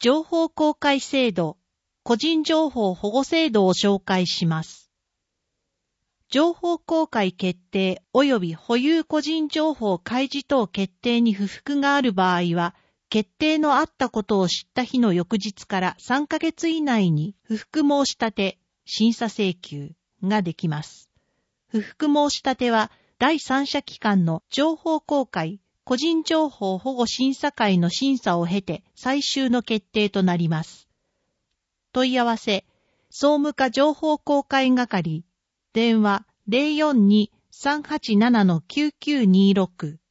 情報公開制度、個人情報保護制度を紹介します。情報公開決定及び保有個人情報開示等決定に不服がある場合は、決定のあったことを知った日の翌日から3ヶ月以内に不服申し立て、審査請求ができます。不服申し立ては第三者機関の情報公開、個人情報保護審査会の審査を経て最終の決定となります。問い合わせ、総務課情報公開係、電話 042-387-9926